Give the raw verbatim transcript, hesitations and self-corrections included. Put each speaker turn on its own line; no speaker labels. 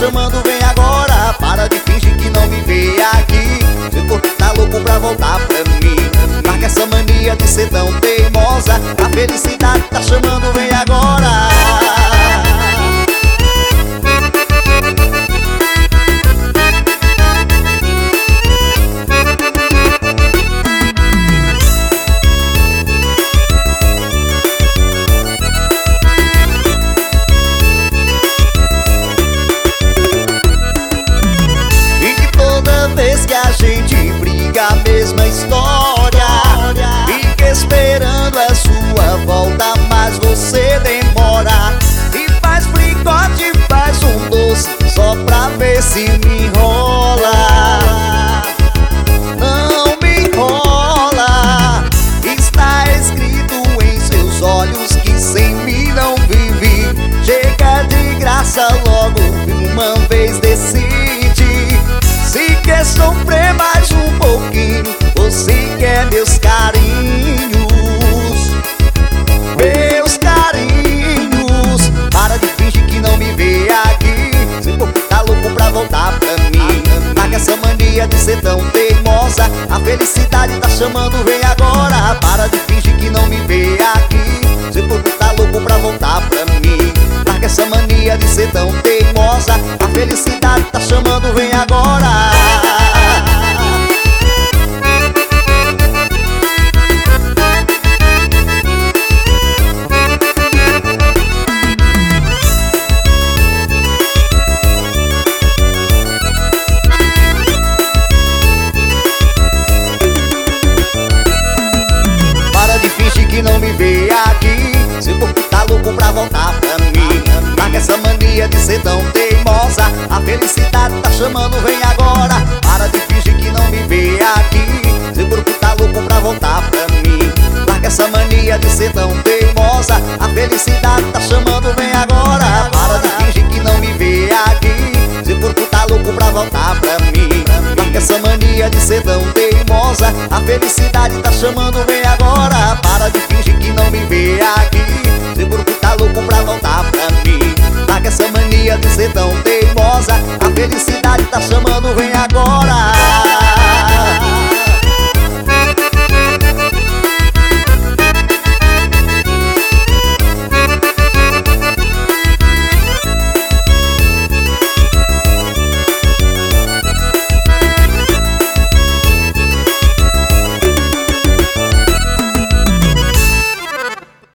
chamando, vem agora. Para de fingir que não me vê aqui. Seu corpo tá louco pra voltar pra mim. Larga essa mania de ser tão teimosa. A felicidade tá chamando, vem agora. Vez que a gente briga, a mesma história. Fica esperando a sua volta, mas você demora. E faz fricote, faz um doce, só pra ver se me enrola. Não me enrola. Está escrito em seus olhos que sem mim não vive. Chega de graça logo, uma vez decide. Se quer sofrer mais um pouquinho, ou se quer meus carinhos, meus carinhos. Para de fingir que não me vê aqui. Seu corpo tá louco pra voltar pra mim. Larga essa mania de ser tão teimosa. A felicidade tá chamando, vem agora. Para de fingir que não me vê aqui. Seu corpo tá louco pra voltar pra mim. Larga essa mania de ser tão teimosa. A felicidade tá chamando, vem agora. Para de fingir que não me vê aqui. Seu corpo tá louco pra voltar pra mim. Larga essa mania de ser tão teimosa. A felicidade tá chamando, vem agora. Para de fingir que não me vê aqui. Seu corpo tá louco pra voltar pra mim. Larga essa mania de ser tão teimosa. A felicidade tá chamando, vem agora. Para de fingir que não me vê aqui. Seu corpo tá louco pra voltar pra mim. Larga essa mania de ser tão teimosa. A felicidade tá chamando, vem